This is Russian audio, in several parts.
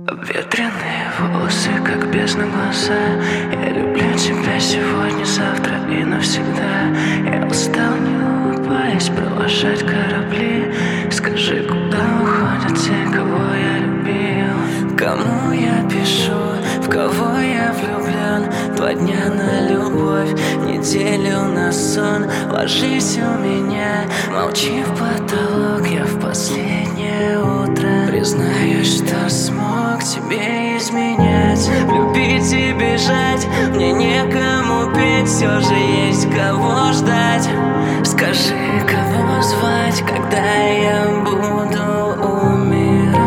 Ветреные волосы, как бездна глаза. Я люблю тебя сегодня, завтра и навсегда. Я устал, не улыбаясь, провожать корабли. Скажи, куда уходят те, кого я любил? Кому я пишу, в кого я влюблен? 2 дня на любовь, неделю на сон. Ложись у меня, молчи в потолок. Я в последнее утро признаюсь, что смог тебе изменять, любить и бежать. Мне некому петь, все же есть кого ждать. Скажи, кого звать, когда я буду умирать?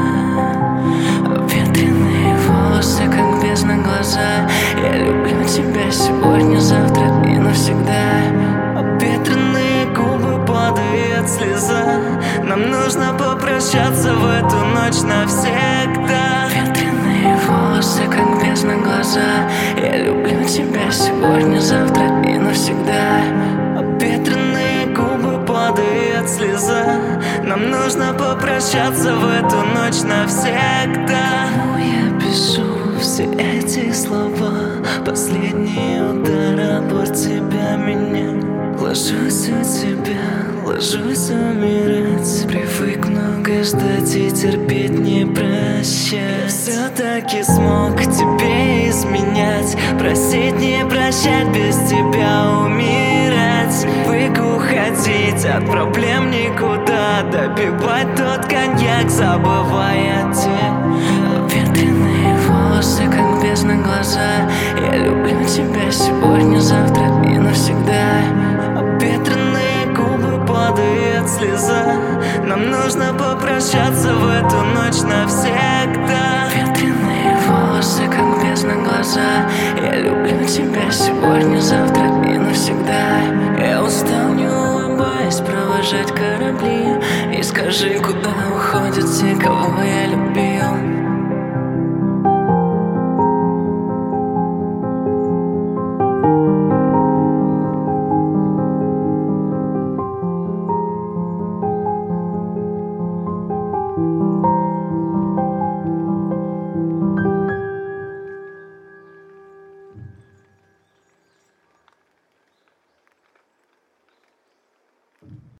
Ветреные волосы, как бездна глаза. Я люблю тебя сегодня, завтра и навсегда. Ветреные губы, падает слеза. Нам нужно попрощаться в эту ночь навсегда. Ветреные волосы, как бездна глаза. Я люблю тебя сегодня, завтра и навсегда. Ветреные губы, падает слеза. Нам нужно попрощаться в эту ночь навсегда. Я пишу все эти слова. Последний удар, обор тебя меня. Ложусь у тебя, ложусь умирать. Привык много ждать и терпеть, не прощать. Все-таки смог тебе изменять, просить не прощать, без тебя умирать. Привык уходить от проблем никуда, допивать тот коньяк, забывая тебя. Ветреные волосы, как бездна глаза. Я люблю тебя сегодня, завтра и навсегда. Ветреные губы, падает слеза. Нам нужно попрощаться в эту ночь навсегда. Ветреные волосы, как бездна глаза. Я люблю тебя сегодня, завтра и навсегда. Я устал, не улыбаясь, провожать корабли. И скажи, куда уходят те, кого я любил?